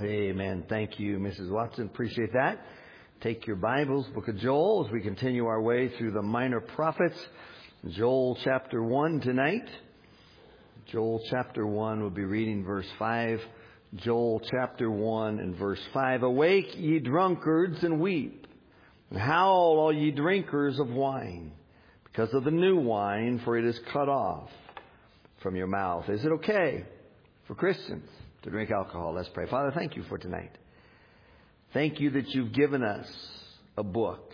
Amen. Thank you, Mrs. Watson. Appreciate that. Take your Bibles, Book of Joel, as we continue our way through the minor prophets. Joel chapter 1 tonight. Joel chapter 1, we'll be reading verse 5. Joel chapter 1 and verse 5. Awake, ye drunkards, and weep, and howl, all ye drinkers of wine, because of the new wine, for it is cut off from your mouth. Is it okay for Christians to drink alcohol? Let's pray. Father, thank you for tonight. Thank you that you've given us a book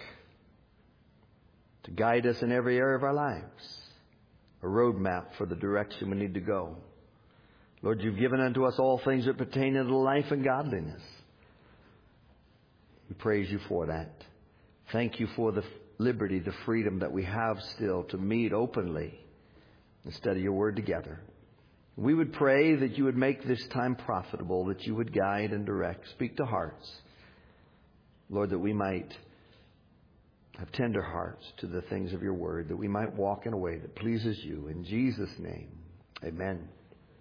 to guide us in every area of our lives, a roadmap for the direction we need to go. Lord, you've given unto us all things that pertain unto life and godliness. We praise you for that. Thank you for the liberty, the freedom that we have still to meet openly and study your word together. We would pray that you would make this time profitable, that you would guide and direct, speak to hearts. Lord, that we might have tender hearts to the things of your word, that we might walk in a way that pleases you. In Jesus' name, amen.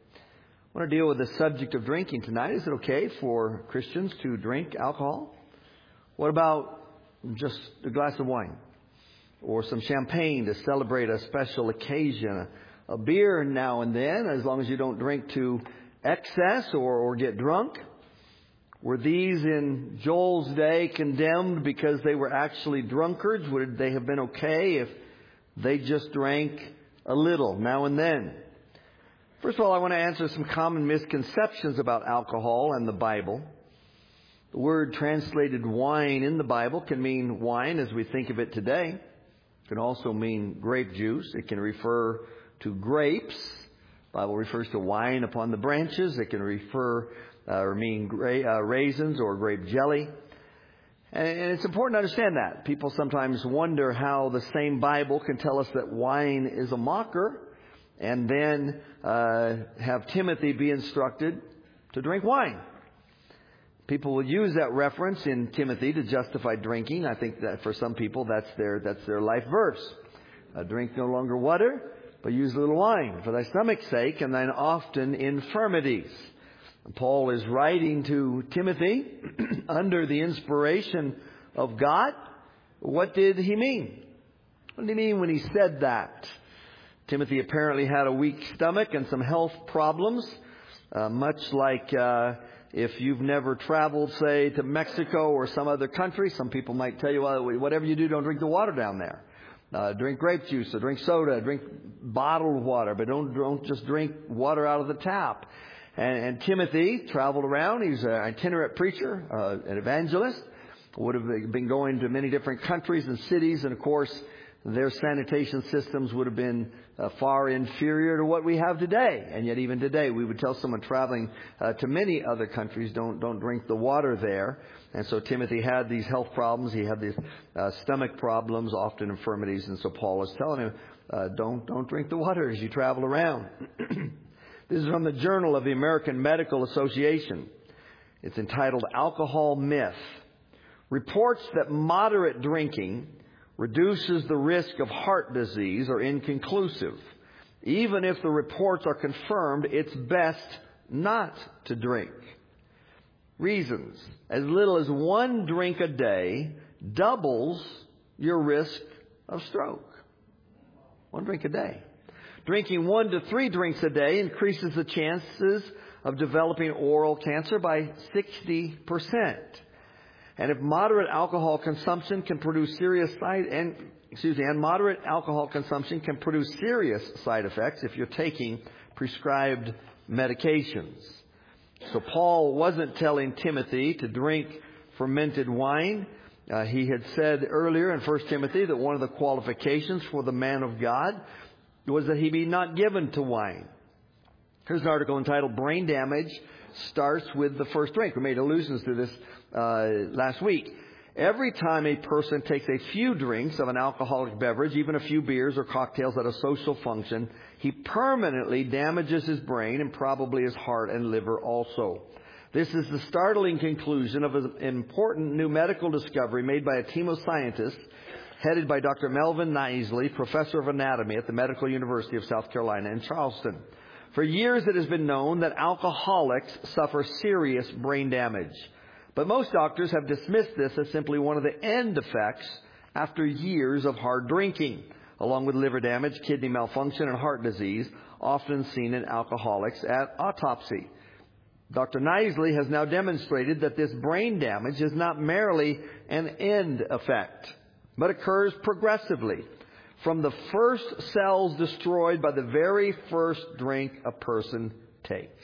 I want to deal with the subject of drinking tonight. Is it okay for Christians to drink alcohol? What about just a glass of wine or some champagne to celebrate a special occasion? A beer now and then, as long as you don't drink to excess or get drunk. Were these in Joel's day condemned because they were actually drunkards? Would they have been okay if they just drank a little now and then? First of all, I want to answer some common misconceptions about alcohol and the Bible. The word translated wine in the Bible can mean wine as we think of it today. It can also mean grape juice. It can refer to grapes. The Bible refers to wine upon the branches. It can refer or mean raisins or grape jelly. And it's important to understand that. People sometimes wonder how the same Bible can tell us that wine is a mocker and then have Timothy be instructed to drink wine. People will use that reference in Timothy to justify drinking. I think that for some people that's their life verse. Drink no longer water, but use a little wine for thy stomach's sake, and thine often infirmities. Paul is writing to Timothy under the inspiration of God. What did he mean? What did he mean when he said that? Timothy apparently had a weak stomach and some health problems, much like if you've never traveled, say, to Mexico or some other country. Some people might tell you, well, whatever you do, don't drink the water down there. Drink grape juice, or drink soda, drink bottled water, but don't just drink water out of the tap. And Timothy traveled around. He's an itinerant preacher, an evangelist. Would have been going to many different countries and cities, and of course, their sanitation systems would have been far inferior to what we have today. And yet, even today, we would tell someone traveling to many other countries, don't drink the water there. And so Timothy had these health problems. He had these stomach problems, often infirmities. And so Paul is telling him, don't drink the water as you travel around. This is from the Journal of the American Medical Association. It's entitled Alcohol Myth. Reports that moderate drinking reduces the risk of heart disease are inconclusive. Even if the reports are confirmed, it's best not to drink. Reasons. As little as 1 drink a day doubles your risk of stroke. 1 drink a day. Drinking 1 to 3 drinks a day increases the chances of developing oral cancer by 60%. And if moderate alcohol consumption can produce moderate alcohol consumption can produce serious side effects if you're taking prescribed medications. So Paul wasn't telling Timothy to drink fermented wine. He had said earlier in 1 Timothy that one of the qualifications for the man of God was that he be not given to wine. Here's an article entitled Brain Damage Starts with the First Drink. We made allusions to this last week. Every time a person takes a few drinks of an alcoholic beverage, even a few beers or cocktails at a social function, he permanently damages his brain and probably his heart and liver also. This is the startling conclusion of an important new medical discovery made by a team of scientists headed by Dr. Melvin Knisley, professor of anatomy at the Medical University of South Carolina in Charleston. For years it has been known that alcoholics suffer serious brain damage. But most doctors have dismissed this as simply one of the end effects after years of hard drinking, along with liver damage, kidney malfunction, and heart disease, often seen in alcoholics at autopsy. Dr. Knisely has now demonstrated that this brain damage is not merely an end effect, but occurs progressively from the first cells destroyed by the very first drink a person takes.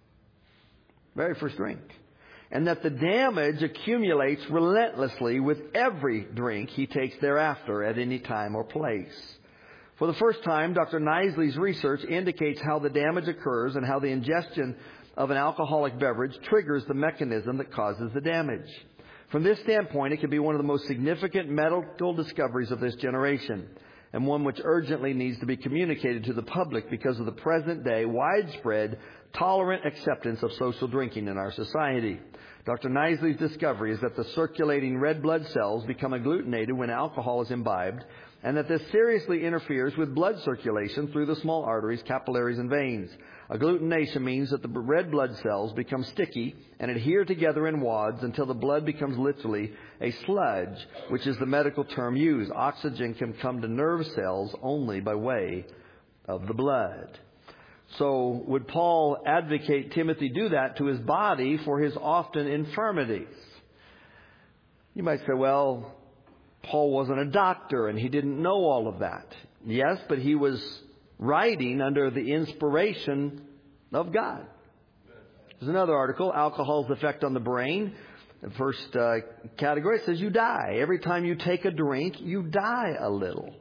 Very first drink. And that the damage accumulates relentlessly with every drink he takes thereafter at any time or place. For the first time, Dr. Knisely's research indicates how the damage occurs and how the ingestion of an alcoholic beverage triggers the mechanism that causes the damage. From this standpoint, it can be one of the most significant medical discoveries of this generation, and one which urgently needs to be communicated to the public because of the present-day widespread, tolerant acceptance of social drinking in our society. Dr. Knisely's discovery is that the circulating red blood cells become agglutinated when alcohol is imbibed, and that this seriously interferes with blood circulation through the small arteries, capillaries, and veins. Agglutination means that the red blood cells become sticky and adhere together in wads until the blood becomes literally a sludge, which is the medical term used. Oxygen can come to nerve cells only by way of the blood. So would Paul advocate Timothy do that to his body for his often infirmities? You might say, well, Paul wasn't a doctor and he didn't know all of that. Yes, but he was writing under the inspiration of God. There's another article, Alcohol's Effect on the Brain. The first category says you die. Every time you take a drink, you die a little.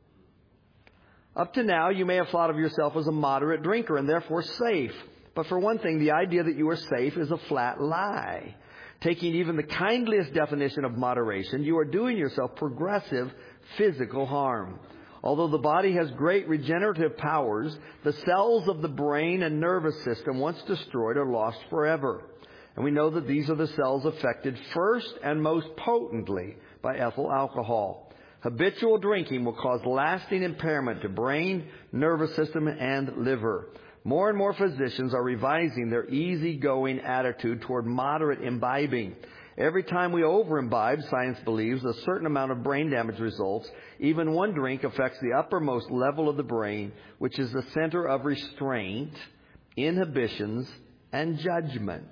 Up to now, you may have thought of yourself as a moderate drinker and therefore safe. But for one thing, the idea that you are safe is a flat lie. Taking even the kindliest definition of moderation, you are doing yourself progressive physical harm. Although the body has great regenerative powers, the cells of the brain and nervous system, once destroyed, are lost forever. And we know that these are the cells affected first and most potently by ethyl alcohol. Habitual drinking will cause lasting impairment to brain, nervous system, and liver. More and more physicians are revising their easygoing attitude toward moderate imbibing. Every time we over-imbibe, science believes, a certain amount of brain damage results. Even one drink affects the uppermost level of the brain, which is the center of restraint, inhibitions, and judgment.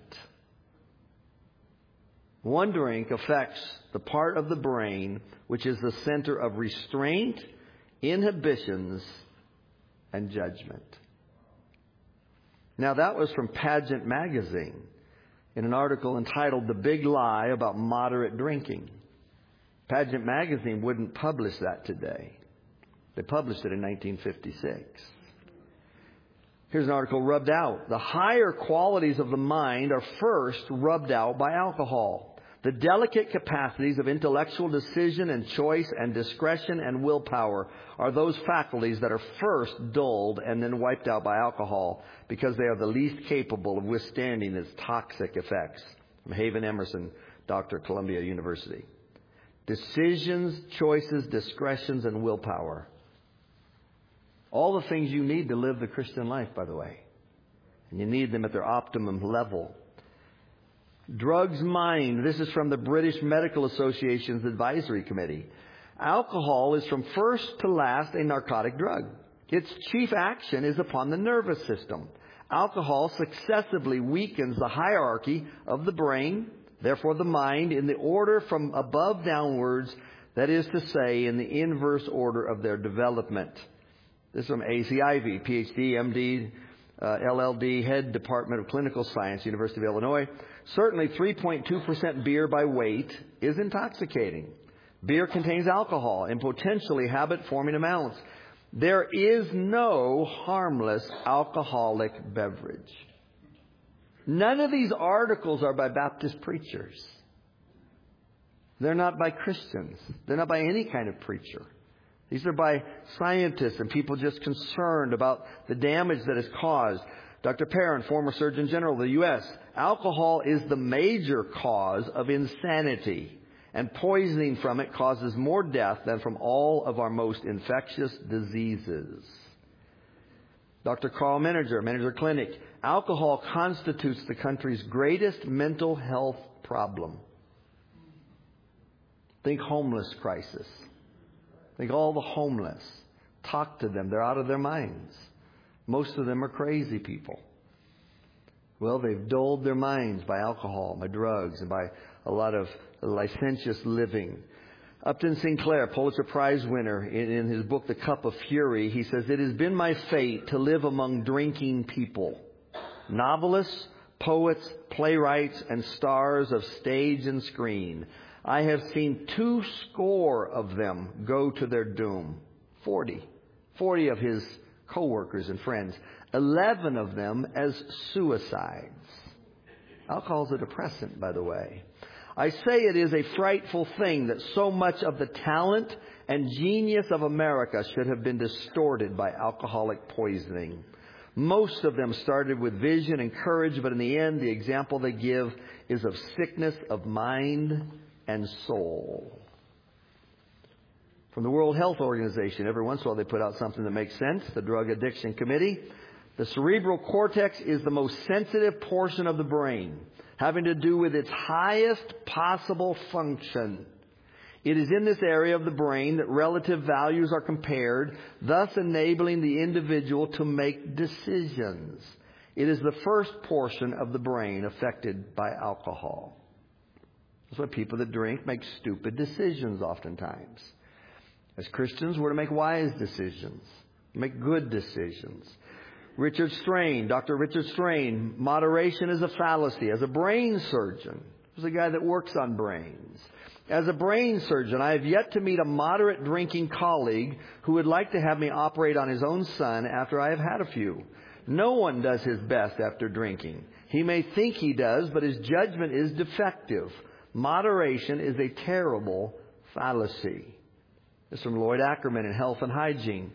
One drink affects the part of the brain which is the center of restraint, inhibitions, and judgment. Now, that was from Pageant Magazine in an article entitled The Big Lie About Moderate Drinking. Pageant Magazine wouldn't publish that today. They published it in 1956. Here's an article, Rubbed Out. The higher qualities of the mind are first rubbed out by alcohol. The delicate capacities of intellectual decision and choice and discretion and willpower are those faculties that are first dulled and then wiped out by alcohol because they are the least capable of withstanding its toxic effects. From Haven Emerson, Dr. Columbia University. Decisions, choices, discretions, and willpower. All the things you need to live the Christian life, by the way. And you need them at their optimum level. Drugs mind. This is from the British Medical Association's Advisory Committee. Alcohol is from first to last a narcotic drug. Its chief action is upon the nervous system. Alcohol successively weakens the hierarchy of the brain, therefore the mind, in the order from above downwards, that is to say, in the inverse order of their development. This is from A.C. Ivy, Ph.D., M.D., LLD, Head Department of Clinical Science, University of Illinois. Certainly 3.2% beer by weight is intoxicating. Beer contains alcohol in potentially habit-forming amounts. There is no harmless alcoholic beverage. None of these articles are by Baptist preachers. They're not by Christians. They're not by any kind of preacher. These are by scientists and people just concerned about the damage that is caused. Dr. Perrin, former Surgeon General of the U.S., alcohol is the major cause of insanity, and poisoning from it causes more death than from all of our most infectious diseases. Dr. Carl Menninger Clinic, alcohol constitutes the country's greatest mental health problem. Think homeless crisis. Think all the homeless. Talk to them. They're out of their minds. Most of them are crazy people. Well, they've dulled their minds by alcohol, by drugs, and by a lot of licentious living. Upton Sinclair, Pulitzer Prize winner, in his book, The Cup of Fury, he says, "It has been my fate to live among drinking people. Novelists, poets, playwrights, and stars of stage and screen. I have seen 200 of them go to their doom." 40 of his co-workers and friends. 11 of them as suicides. Alcohol is a depressant, by the way. I say it is a frightful thing that so much of the talent and genius of America should have been distorted by alcoholic poisoning. Most of them started with vision and courage, but in the end, the example they give is of sickness of mind and soul. From the World Health Organization, every once in a while they put out something that makes sense. The Drug Addiction Committee. The cerebral cortex is the most sensitive portion of the brain, having to do with its highest possible function. It is in this area of the brain that relative values are compared, thus enabling the individual to make decisions. It is the first portion of the brain affected by alcohol. That's why people that drink make stupid decisions oftentimes. As Christians, we're to make wise decisions, make good decisions. Richard Strain, Dr. Richard Strain, moderation is a fallacy. As a brain surgeon, he's a guy that works on brains. As a brain surgeon, I have yet to meet a moderate drinking colleague who would like to have me operate on his own son after I have had a few. No one does his best after drinking. He may think he does, but his judgment is defective. Moderation is a terrible fallacy. This is from Lloyd Ackerman in Health and Hygiene.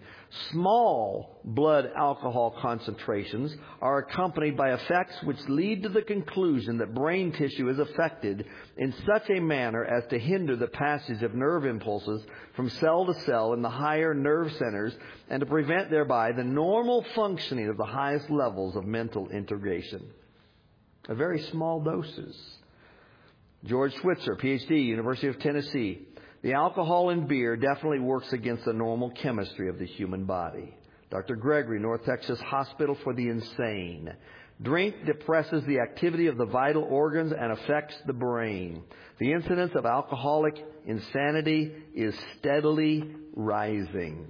Small blood alcohol concentrations are accompanied by effects which lead to the conclusion that brain tissue is affected in such a manner as to hinder the passage of nerve impulses from cell to cell in the higher nerve centers and to prevent thereby the normal functioning of the highest levels of mental integration. At very small doses. George Switzer, Ph.D., University of Tennessee. The alcohol in beer definitely works against the normal chemistry of the human body. Dr. Gregory, North Texas Hospital for the Insane. Drink depresses the activity of the vital organs and affects the brain. The incidence of alcoholic insanity is steadily rising.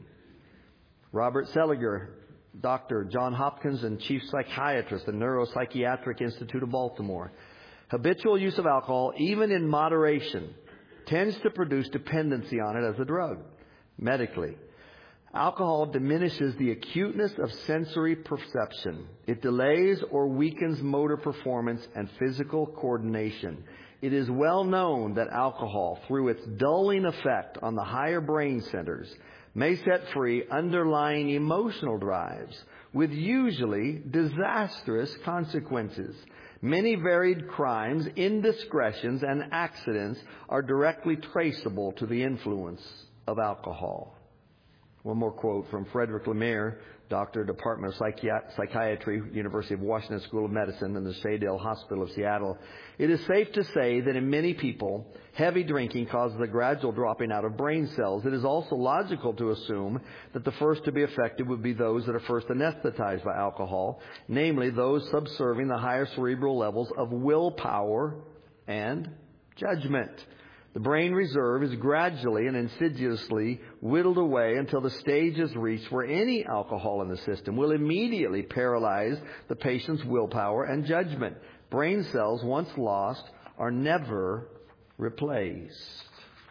Robert Seliger, Dr. John Hopkins and Chief Psychiatrist at the Neuropsychiatric Institute of Baltimore. Habitual use of alcohol, even in moderation, tends to produce dependency on it as a drug, medically. Alcohol diminishes the acuteness of sensory perception. It delays or weakens motor performance and physical coordination. It is well known that alcohol, through its dulling effect on the higher brain centers, may set free underlying emotional drives with usually disastrous consequences. Many varied crimes, indiscretions, and accidents are directly traceable to the influence of alcohol. One more quote from Frederick Lemire, Doctor, Department of Psychiatry, University of Washington School of Medicine, and the Shaydale Hospital of Seattle. It is safe to say that in many people, heavy drinking causes a gradual dropping out of brain cells. It is also logical to assume that the first to be affected would be those that are first anesthetized by alcohol, namely those subserving the higher cerebral levels of willpower and judgment. The brain reserve is gradually and insidiously whittled away until the stage is reached where any alcohol in the system will immediately paralyze the patient's willpower and judgment. Brain cells, once lost, are never replaced.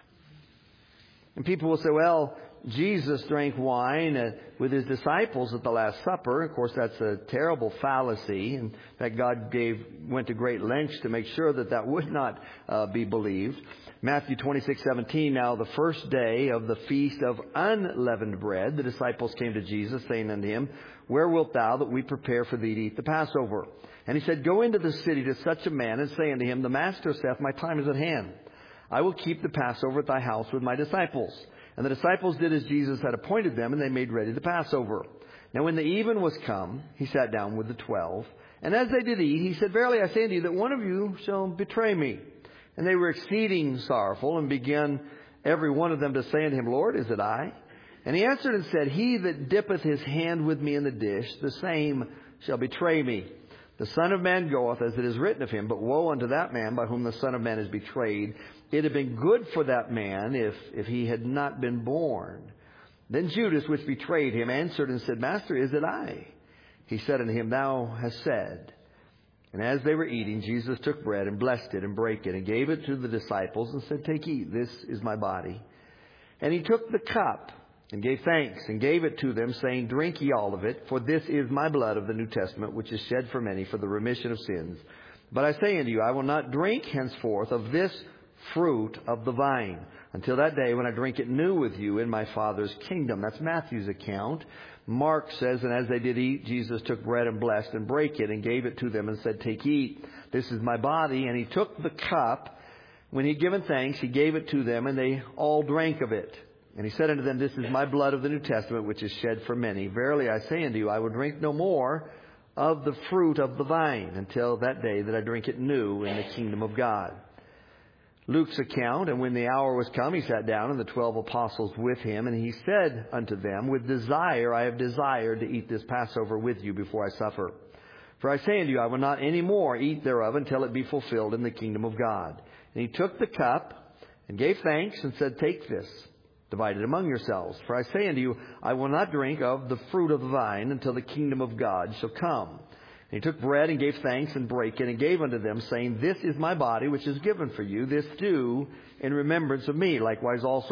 And people will say, well, Jesus drank wine with his disciples at the Last Supper. Of course, that's a terrible fallacy. In fact, God went to great lengths to make sure that would not be believed. Matthew 26:17, now the first day of the feast of unleavened bread, the disciples came to Jesus, saying unto him, where wilt thou that we prepare for thee to eat the Passover? And he said, go into the city to such a man, and say unto him, the Master saith, my time is at hand. I will keep the Passover at thy house with my disciples. And the disciples did as Jesus had appointed them, and they made ready the Passover. Now when the even was come, he sat down with the 12. And as they did eat, he said, Verily I say unto you, that one of you shall betray me. And they were exceeding sorrowful, and began every one of them to say unto him, Lord, is it I? And he answered and said, He that dippeth his hand with me in the dish, the same shall betray me. The Son of Man goeth as it is written of him, but woe unto that man by whom the Son of Man is betrayed. It had been good for that man if he had not been born. Then Judas, which betrayed him, answered and said, Master, is it I? He said unto him, Thou hast said. And as they were eating, Jesus took bread and blessed it and brake it and gave it to the disciples and said, Take, eat, this is my body. And he took the cup and gave thanks and gave it to them, saying, Drink ye all of it, for this is my blood of the New Testament, which is shed for many for the remission of sins. But I say unto you, I will not drink henceforth of this fruit of the vine until that day when I drink it new with you in my Father's kingdom. That's Matthew's account. Mark says, And as they did eat, Jesus took bread and blessed and brake it and gave it to them and said, Take, eat, this is my body. And he took the cup. When he had given thanks, he gave it to them, and they all drank of it. And he said unto them, This is my blood of the New Testament, which is shed for many. Verily I say unto you, I will drink no more of the fruit of the vine until that day that I drink it new in the kingdom of God. Luke's account, And when the hour was come, he sat down, and the 12 apostles with him. And he said unto them, With desire I have desired to eat this Passover with you before I suffer. For I say unto you, I will not any more eat thereof until it be fulfilled in the kingdom of God. And he took the cup and gave thanks and said, Take this, divide it among yourselves. For I say unto you, I will not drink of the fruit of the vine until the kingdom of God shall come. And he took bread and gave thanks and brake it and gave unto them, saying, This is my body which is given for you. This do in remembrance of me. Likewise also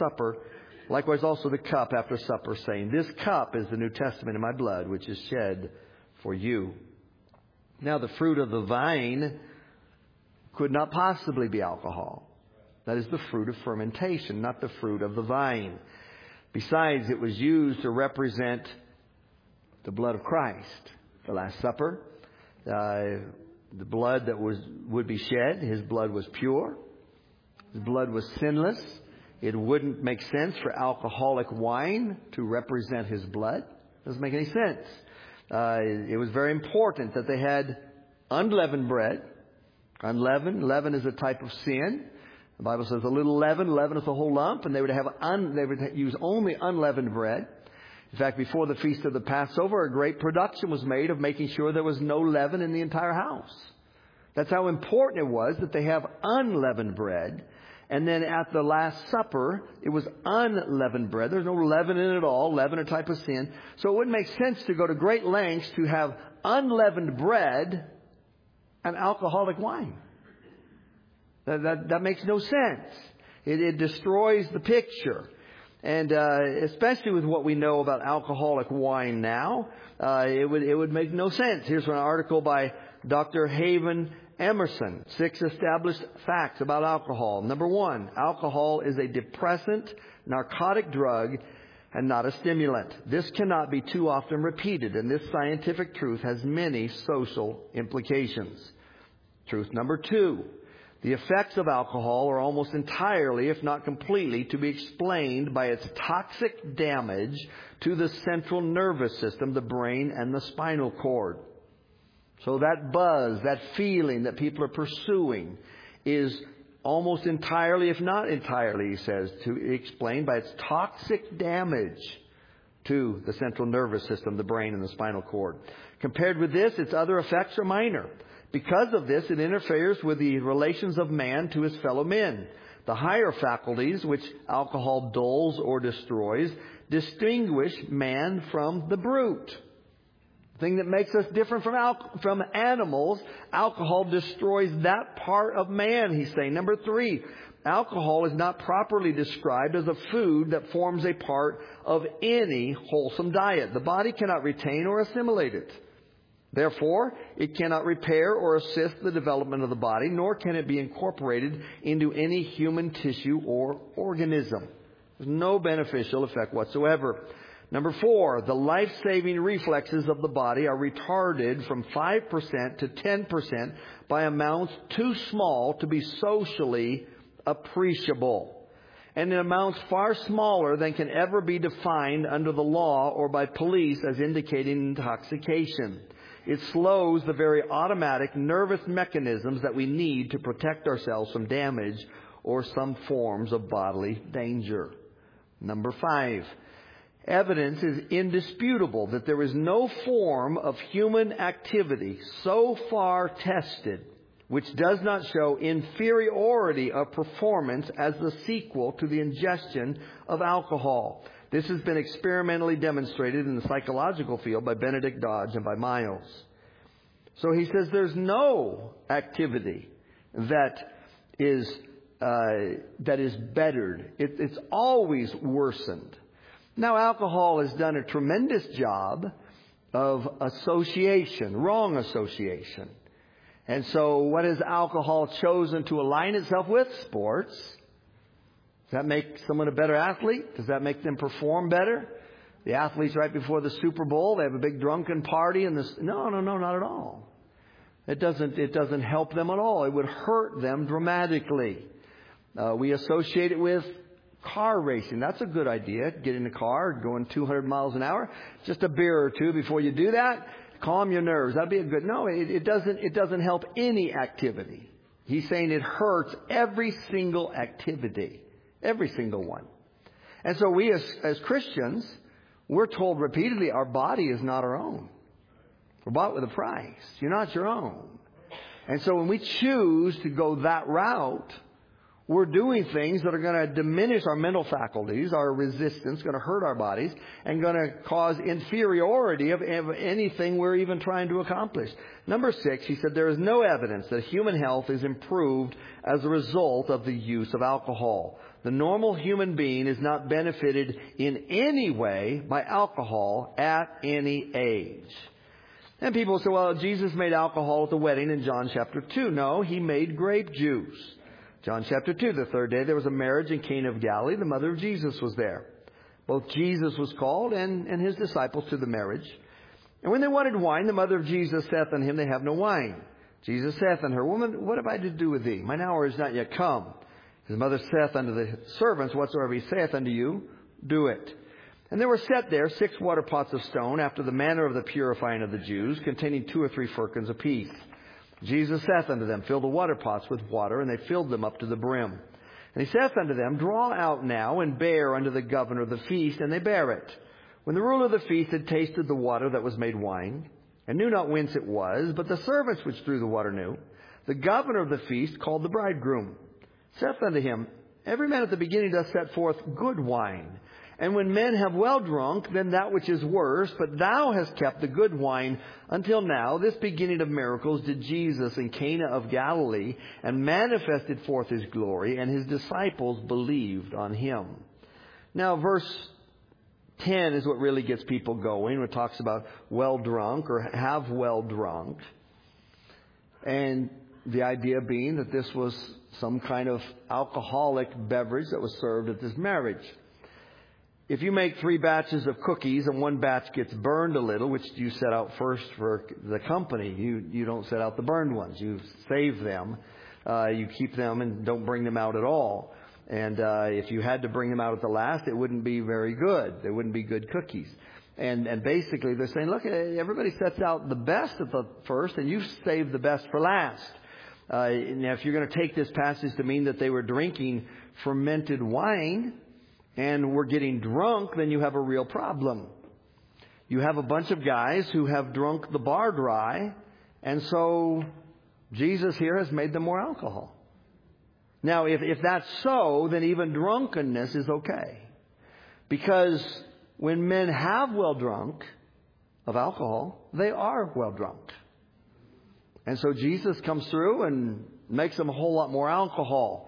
the cup after supper, saying, This cup is the New Testament in my blood, which is shed for you. Now the fruit of the vine could not possibly be alcohol. That is the fruit of fermentation, not the fruit of the vine. Besides, it was used to represent the blood of Christ. The Last Supper, the blood that would be shed, his blood was pure. His blood was sinless. It wouldn't make sense for alcoholic wine to represent his blood. Doesn't make any sense. It was very important that they had unleavened bread. Leaven is a type of sin. The Bible says a little leaven is a whole lump, and they would use only unleavened bread. In fact, before the feast of the Passover, a great production was made of making sure there was no leaven in the entire house. That's how important it was that they have unleavened bread. And then at the Last Supper, it was unleavened bread. There's no leaven in it at all, leaven a type of sin. So it wouldn't make sense to go to great lengths to have unleavened bread and alcoholic wine. That makes no sense. It destroys the picture. And especially with what we know about alcoholic wine now, it would make no sense. Here's an article by Dr. Haven Emerson. 6 established facts about alcohol. Number 1, alcohol is a depressant, narcotic drug, and not a stimulant. This cannot be too often repeated, and this scientific truth has many social implications. Truth number 2. The effects of alcohol are almost entirely, if not completely, to be explained by its toxic damage to the central nervous system, the brain, and the spinal cord. So that buzz, that feeling that people are pursuing is almost entirely, if not entirely, he says, to be explained by its toxic damage to the central nervous system, the brain, and the spinal cord. Compared with this, its other effects are minor. Because of this, it interferes with the relations of man to his fellow men. The higher faculties, which alcohol dulls or destroys, distinguish man from the brute. The thing that makes us different from animals, alcohol destroys that part of man, he's saying. Number 3, alcohol is not properly described as a food that forms a part of any wholesome diet. The body cannot retain or assimilate it. Therefore, it cannot repair or assist the development of the body, nor can it be incorporated into any human tissue or organism. There's no beneficial effect whatsoever. Number 4, the life-saving reflexes of the body are retarded from 5% to 10% by amounts too small to be socially appreciable. and in amounts far smaller than can ever be defined under the law or by police as indicating intoxication. It slows the very automatic nervous mechanisms that we need to protect ourselves from damage or some forms of bodily danger. Number 5, evidence is indisputable that there is no form of human activity so far tested which does not show inferiority of performance as the sequel to the ingestion of alcohol. This has been experimentally demonstrated in the psychological field by Benedict Dodge and by Miles. So he says there's no activity that is bettered. It's always worsened. Now, alcohol has done a tremendous job of association, wrong association. And so what has alcohol chosen to align itself with? Sports. Does that make someone a better athlete? Does that make them perform better? The athletes right before the Super Bowl, they have a big drunken party and this. No, not at all. It doesn't help them at all. It would hurt them dramatically. We associate it with car racing. That's a good idea. Get in a car, going 200 miles an hour. Just a beer or two before you do that. Calm your nerves. That'd be a good. No, it doesn't help any activity. He's saying it hurts every single activity. Every single one. And so we as Christians, we're told repeatedly our body is not our own. We're bought with a price. You're not your own. And so when we choose to go that route, we're doing things that are going to diminish our mental faculties, our resistance, going to hurt our bodies, and going to cause inferiority of anything we're even trying to accomplish. Number 6, he said there is no evidence that human health is improved as a result of the use of alcohol. The normal human being is not benefited in any way by alcohol at any age. And people say, well, Jesus made alcohol at the wedding in John chapter 2. No, he made grape juice. John chapter 2, the 3rd day, there was a marriage in Cana of Galilee. The mother of Jesus was there. Both Jesus was called and his disciples to the marriage. And when they wanted wine, the mother of Jesus saith unto him, they have no wine. Jesus saith unto her, Woman, what have I to do with thee? Mine hour is not yet come. His mother saith unto the servants, Whatsoever he saith unto you, do it. And there were set there 6 water pots of stone, after the manner of the purifying of the Jews, containing 2 or 3 firkins apiece. Jesus saith unto them, Fill the water pots with water, and they filled them up to the brim. And he saith unto them, Draw out now, and bear unto the governor of the feast, and they bare it. When the ruler of the feast had tasted the water that was made wine, and knew not whence it was, but the servants which drew the water knew, the governor of the feast called the bridegroom, saith unto him, Every man at the beginning doth set forth good wine, and when men have well drunk, then that which is worse, but thou hast kept the good wine until now. This beginning of miracles did Jesus in Cana of Galilee, and manifested forth his glory, and his disciples believed on him. Now, verse 10 is what really gets people going, when it talks about well drunk or have well drunk. And the idea being that this was some kind of alcoholic beverage that was served at this marriage. If you make 3 batches of cookies and 1 batch gets burned a little, which you set out first for the company, you don't set out the burned ones. You save them. You keep them and don't bring them out at all. And if you had to bring them out at the last, it wouldn't be very good. They wouldn't be good cookies. And basically they're saying, look, everybody sets out the best at the first, and you save the best for last. Now, if you're going to take this passage to mean that they were drinking fermented wine and were getting drunk, then you have a real problem. You have a bunch of guys who have drunk the bar dry, and so Jesus here has made them more alcohol. Now, if that's so, then even drunkenness is okay. Because when men have well drunk of alcohol, they are well drunk. And so Jesus comes through and makes them a whole lot more alcohol.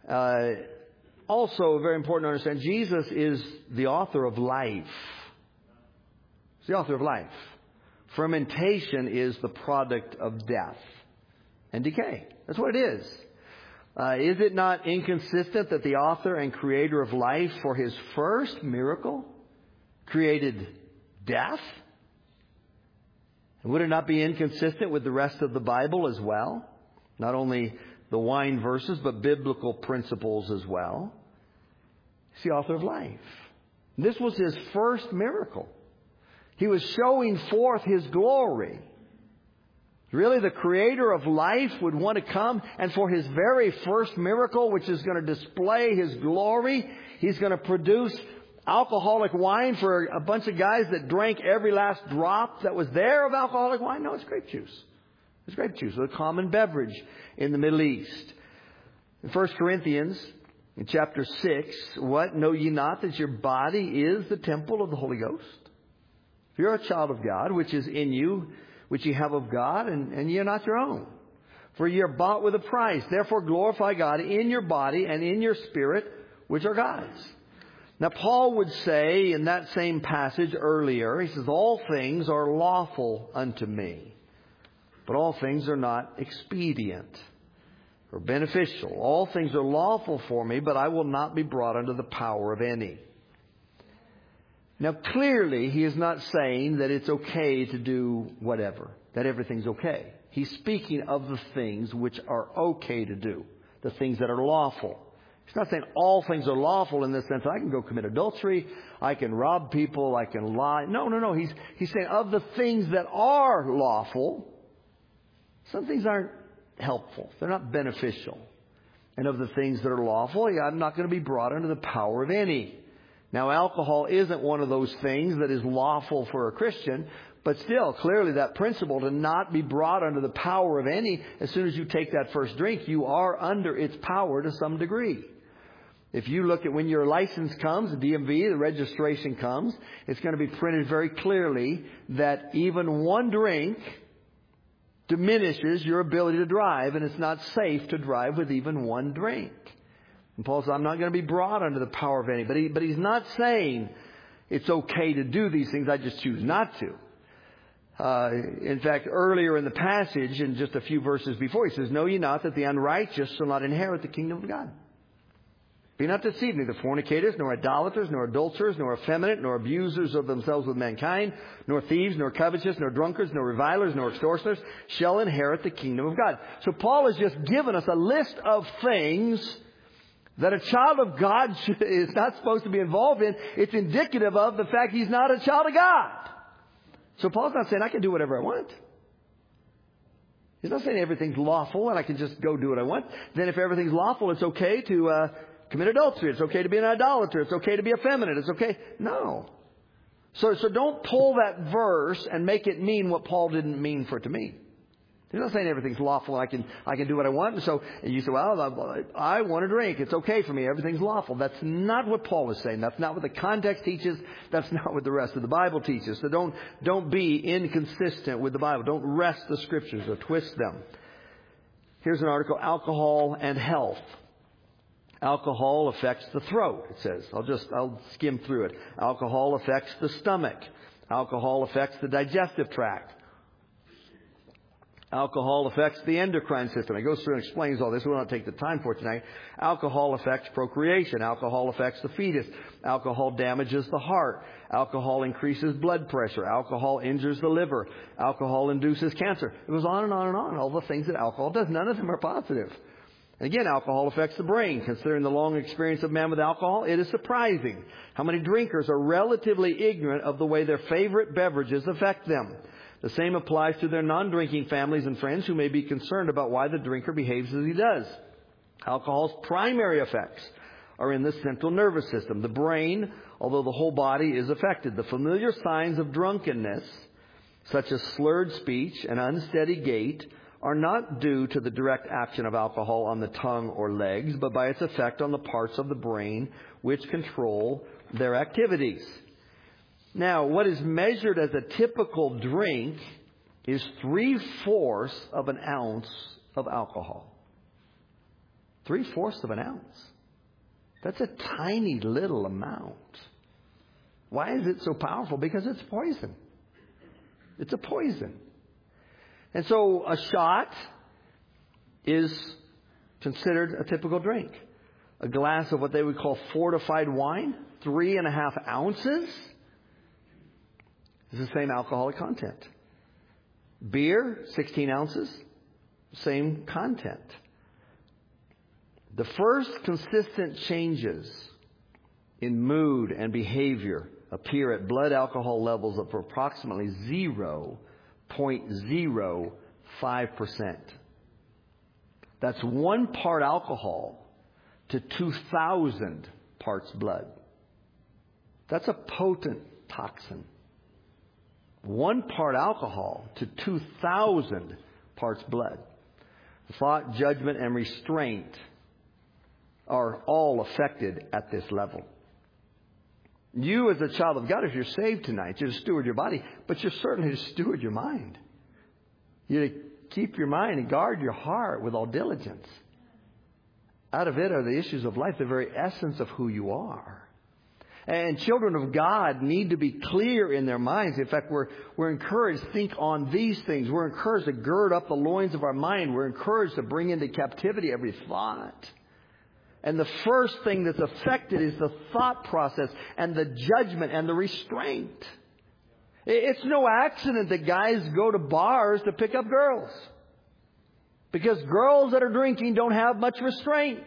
Also, very important to understand, Jesus is the author of life. He's the author of life. Fermentation is the product of death and decay. That's what it is. Is it not inconsistent that the author and creator of life for his first miracle created death? And would it not be inconsistent with the rest of the Bible as well? Not only the wine verses, but biblical principles as well. He's the author of life. This was His first miracle. He was showing forth His glory. Really, the Creator of life would want to come, and for His very first miracle, which is going to display His glory, He's going to produce alcoholic wine for a bunch of guys that drank every last drop that was there of alcoholic wine. No, it's grape juice. It's grape juice, a common beverage in the Middle East. In 1 Corinthians, in chapter 6, what? Know ye not that your body is the temple of the Holy Ghost? If you're a child of God, which is in you, which ye have of God, and ye are not your own. For ye are bought with a price. Therefore glorify God in your body and in your spirit, which are God's. Now, Paul would say in that same passage earlier, he says, all things are lawful unto me, but all things are not expedient or beneficial. All things are lawful for me, but I will not be brought under the power of any. Now, clearly, he is not saying that it's okay to do whatever, that everything's okay. He's speaking of the things which are okay to do, the things that are lawful. He's not saying all things are lawful in the sense I can go commit adultery, I can rob people, I can lie. No. He's saying of the things that are lawful, some things aren't helpful. They're not beneficial. And of the things that are lawful, I'm not going to be brought under the power of any. Now, alcohol isn't one of those things that is lawful for a Christian, but still, clearly that principle to not be brought under the power of any, as soon as you take that first drink, you are under its power to some degree. If you look at when your license comes, the DMV, the registration comes, it's going to be printed very clearly that even one drink diminishes your ability to drive, and it's not safe to drive with even one drink. And Paul says, I'm not going to be brought under the power of any. But he's not saying it's okay to do these things. I just choose not to. In fact, earlier in the passage, in just a few verses before, he says, know ye not that the unrighteous shall not inherit the kingdom of God? Be not deceived, neither fornicators, nor idolaters, nor adulterers, nor effeminate, nor abusers of themselves with mankind, nor thieves, nor covetous, nor drunkards, nor revilers, nor extortioners shall inherit the kingdom of God. So Paul has just given us a list of things that a child of God is not supposed to be involved in. It's indicative of the fact he's not a child of God. So Paul's not saying I can do whatever I want. He's not saying everything's lawful and I can just go do what I want. Then if everything's lawful, it's okay to commit adultery. It's okay to be an idolater. It's okay to be effeminate. It's okay. No. So don't pull that verse and make it mean what Paul didn't mean for it to mean. He's not saying everything's lawful. I can do what I want. And you say, well, I want to drink. It's okay for me. Everything's lawful. That's not what Paul is saying. That's not what the context teaches. That's not what the rest of the Bible teaches. So don't be inconsistent with the Bible. Don't wrest the Scriptures or twist them. Here's an article, Alcohol and Health. Alcohol affects the throat, it says. I'll skim through it. Alcohol affects the stomach. Alcohol affects the digestive tract. Alcohol affects the endocrine system. It goes through and explains all this. We won't take the time for it tonight. Alcohol affects procreation. Alcohol affects the fetus. Alcohol damages the heart. Alcohol increases blood pressure. Alcohol injures the liver. Alcohol induces cancer. It goes on and on and on. All the things that alcohol does. None of them are positive. And again, alcohol affects the brain. Considering the long experience of man with alcohol, it is surprising how many drinkers are relatively ignorant of the way their favorite beverages affect them. The same applies to their non-drinking families and friends who may be concerned about why the drinker behaves as he does. Alcohol's primary effects are in the central nervous system, the brain, although the whole body is affected. The familiar signs of drunkenness, such as slurred speech and unsteady gait, are not due to the direct action of alcohol on the tongue or legs, but by its effect on the parts of the brain which control their activities. Now, what is measured as a typical drink is 3/4 of an ounce of alcohol. 3/4 of an ounce. That's a tiny little amount. Why is it so powerful? Because it's poison. It's a poison. And so a shot is considered a typical drink. A glass of what they would call fortified wine, 3.5 ounces, is the same alcoholic content. Beer, 16 ounces, same content. The first consistent changes in mood and behavior appear at blood alcohol levels of approximately 0.05%. That's 1 part alcohol to 2,000 parts blood. That's a potent toxin. 1 part alcohol to 2,000 parts blood. Thought, judgment, and restraint are all affected at this level. You as a child of God, if you're saved tonight, you're to steward your body, but you're certainly to steward your mind. You're to keep your mind and guard your heart with all diligence. Out of it are the issues of life, the very essence of who you are. And children of God need to be clear in their minds. In fact, we're encouraged to think on these things. We're encouraged to gird up the loins of our mind. We're encouraged to bring into captivity every thought. And the first thing that's affected is the thought process and the judgment and the restraint. It's no accident that guys go to bars to pick up girls. Because girls that are drinking don't have much restraint.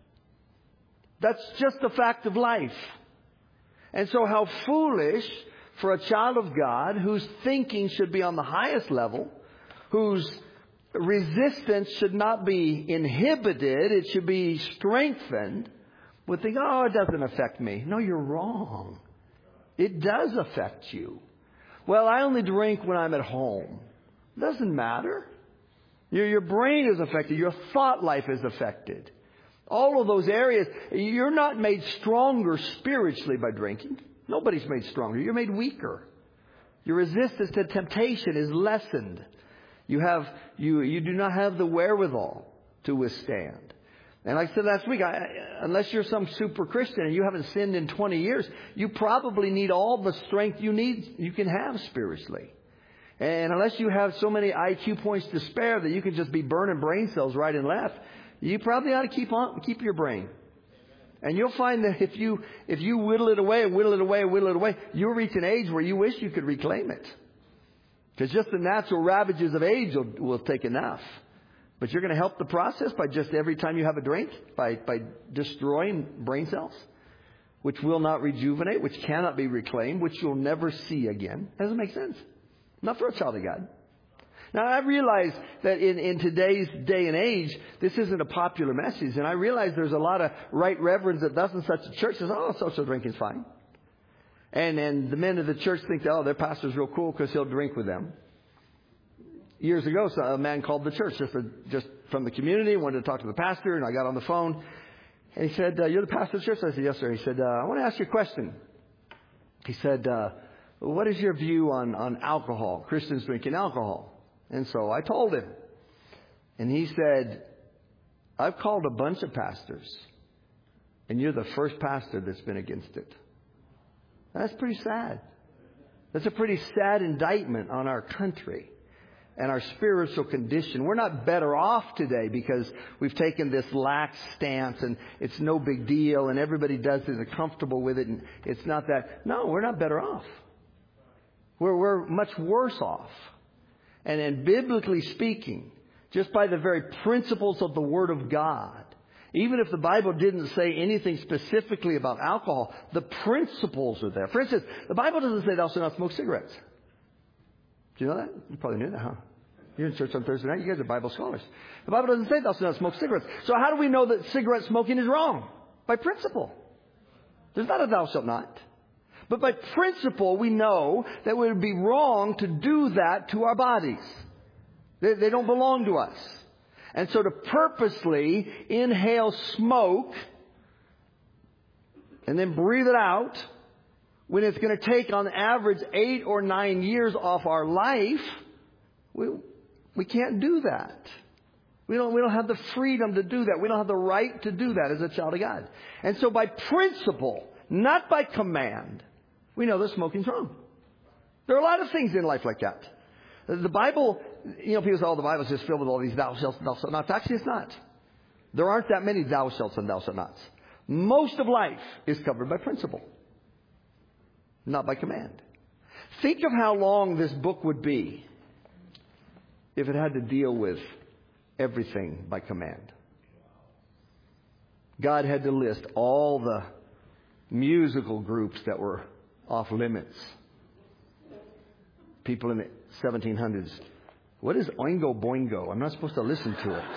That's just the fact of life. And so how foolish for a child of God whose thinking should be on the highest level, whose resistance should not be inhibited, it should be strengthened, would think, oh, it doesn't affect me. No, you're wrong. It does affect you. Well, I only drink when I'm at home. Doesn't matter. Your brain is affected. Your thought life is affected. All of those areas, you're not made stronger spiritually by drinking. Nobody's made stronger. You're made weaker. Your resistance to temptation is lessened. You do not have the wherewithal to withstand. And like I said last week, unless you're some super Christian and you haven't sinned in 20 years, you probably need all the strength you can have spiritually. And unless you have so many IQ points to spare that you can just be burning brain cells right and left, you probably ought to keep your brain. And you'll find that if you whittle it away, you'll reach an age where you wish you could reclaim it. Because just the natural ravages of age will take enough. But you're going to help the process by just every time you have a drink, by destroying brain cells, which will not rejuvenate, which cannot be reclaimed, which you'll never see again. That doesn't make sense. Not for a child of God. Now, I realize that in today's day and age, this isn't a popular message. And I realize there's a lot of right reverends that doesn't such a church says, oh, social drinking's fine. And the men of the church think, their pastor's real cool because he'll drink with them. Years ago, a man called the church just from the community, wanted to talk to the pastor, and I got on the phone. And he said, you're the pastor of the church? I said, yes, sir. He said, I want to ask you a question. He said, what is your view on alcohol, Christians drinking alcohol? And so I told him. And he said, I've called a bunch of pastors, and you're the first pastor that's been against it. That's pretty sad. That's a pretty sad indictment on our country and our spiritual condition. We're not better off today because we've taken this lax stance and it's no big deal and everybody does it and they're comfortable with it and it's not that. No, we're not better off. We're much worse off. And biblically speaking, just by the very principles of the Word of God, even if the Bible didn't say anything specifically about alcohol, the principles are there. For instance, the Bible doesn't say thou shalt not smoke cigarettes. Do you know that? You probably knew that, huh? You're in church on Thursday night. You guys are Bible scholars. The Bible doesn't say thou shalt not smoke cigarettes. So how do we know that cigarette smoking is wrong? By principle. There's not a thou shalt not. But by principle, we know that it would be wrong to do that to our bodies. They don't belong to us. And so to purposely inhale smoke and then breathe it out when it's going to take on average 8 or 9 years off our life, we can't do that. We don't have the freedom to do that. We don't have the right to do that as a child of God. And so by principle, not by command, we know that smoking's wrong. There are a lot of things in life like that. The Bible, people say, the Bible's just filled with all these thou shalt and thou shalt nots. Actually, it's not. There aren't that many thou shalts and thou shalt nots. Most of life is covered by principle, not by command. Think of how long this book would be if it had to deal with everything by command. God had to list all the musical groups that were off limits. People in the 1700s. What is Oingo Boingo? I'm not supposed to listen to it.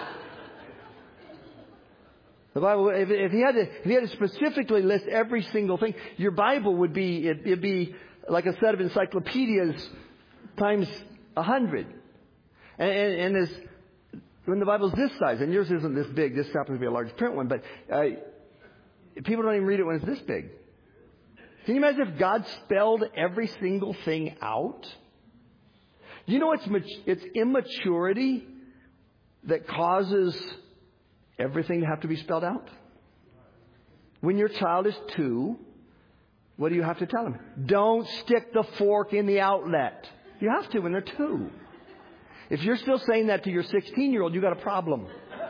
The Bible, if he had to specifically list every single thing, your Bible would be, it'd be like a set of encyclopedias times 100. And as, when the Bible's this size, and yours isn't this big, this happens to be a large print one, but people don't even read it when it's this big. Can you imagine if God spelled every single thing out? Do you know it's immaturity that causes everything to have to be spelled out? When your child is 2, what do you have to tell them? Don't stick the fork in the outlet. You have to when they're 2. If you're still saying that to your 16-year-old, you got a problem.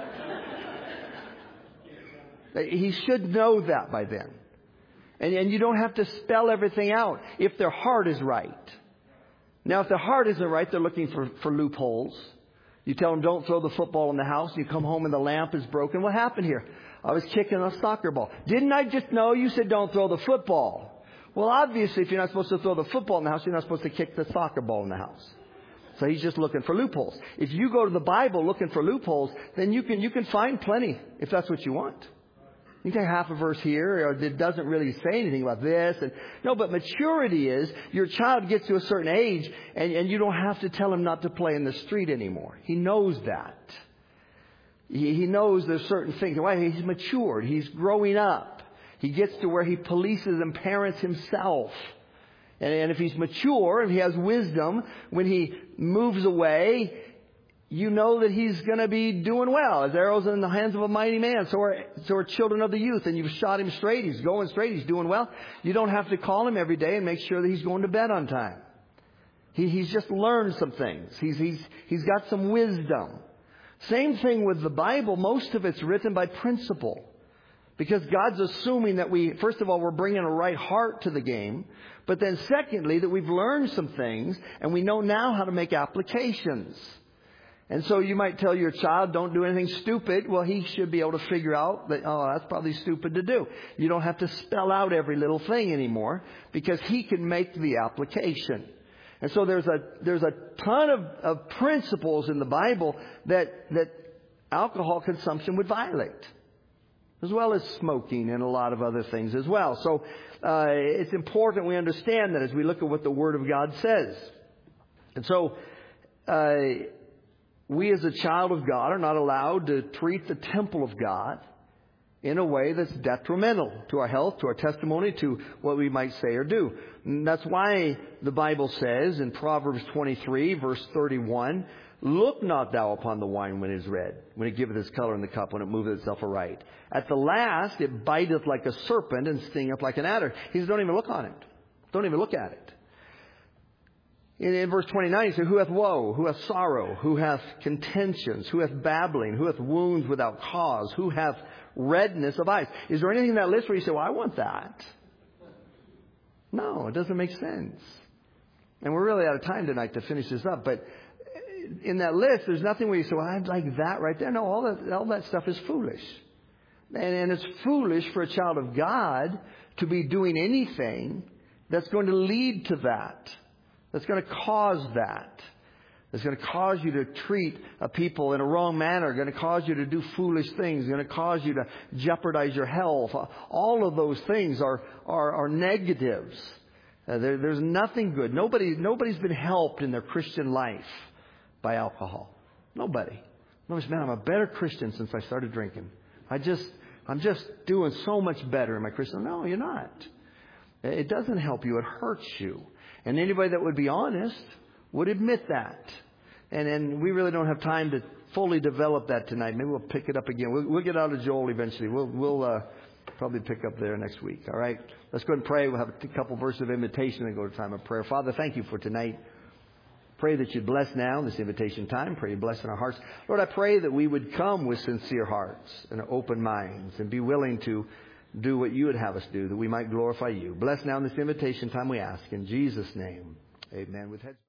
He should know that by then. And you don't have to spell everything out if their heart is right. Now, if their heart isn't right, they're looking for loopholes. You tell them don't throw the football in the house. You come home and the lamp is broken. What happened here? I was kicking a soccer ball. Didn't I just know you said don't throw the football? Well, obviously, if you're not supposed to throw the football in the house, you're not supposed to kick the soccer ball in the house. So he's just looking for loopholes. If you go to the Bible looking for loopholes, then you can find plenty if that's what you want. You can take half a verse here, or it doesn't really say anything about this. No, but maturity is your child gets to a certain age, and you don't have to tell him not to play in the street anymore. He knows that. He knows there's certain things. Why? He's matured. He's growing up. He gets to where he polices and parents himself. And if he's mature, if he has wisdom, when he moves away, you know that he's going to be doing well. As arrows in the hands of a mighty man, so are children of the youth. And you've shot him straight. He's going straight. He's doing well. You don't have to call him every day and make sure that he's going to bed on time. He's just learned some things. He's got some wisdom. Same thing with the Bible. Most of it's written by principle. Because God's assuming that first of all, we're bringing a right heart to the game. But then secondly, that we've learned some things and we know now how to make applications. And so you might tell your child, don't do anything stupid. Well, he should be able to figure out that, that's probably stupid to do. You don't have to spell out every little thing anymore because he can make the application. And so there's a ton of principles in the Bible that alcohol consumption would violate, as well as smoking and a lot of other things as well. So it's important we understand that as we look at what the Word of God says. And so we as a child of God are not allowed to treat the temple of God in a way that's detrimental to our health, to our testimony, to what we might say or do. And that's why the Bible says in Proverbs 23, verse 31, look not thou upon the wine when it is red, when it giveth its color in the cup, when it moveth itself aright. At the last it biteth like a serpent and stingeth like an adder. He says, don't even look on it. Don't even look at it. In verse 29, he says, who hath woe? Who hath sorrow? Who hath contentions? Who hath babbling? Who hath wounds without cause? Who hath redness of eyes? Is there anything in that list where you say, well, I want that? No, it doesn't make sense. And we're really out of time tonight to finish this up. But in that list, there's nothing where you say, well, I'd like that right there. No, all that stuff is foolish. And it's foolish for a child of God to be doing anything that's going to lead to that. That's going to cause that. That's going to cause you to treat people in a wrong manner. Going to cause you to do foolish things. Going to cause you to jeopardize your health. All of those things are negatives. There's nothing good. Nobody's been helped in their Christian life by alcohol. Nobody. Nobody's, man, I'm a better Christian since I started drinking. I'm just doing so much better in my Christian. No, you're not. It doesn't help you. It hurts you. And anybody that would be honest would admit that. And we really don't have time to fully develop that tonight. Maybe we'll pick it up again. We'll get out of Joel eventually. We'll probably pick up there next week. All right? Let's go ahead and pray. We'll have a couple verses of invitation and go to time of prayer. Father, thank you for tonight. Pray that you'd bless now this invitation time. Pray you bless in our hearts. Lord, I pray that we would come with sincere hearts and open minds and be willing to do what you would have us do, that we might glorify you. Bless now in this invitation time, we ask. In Jesus' name, amen. With heads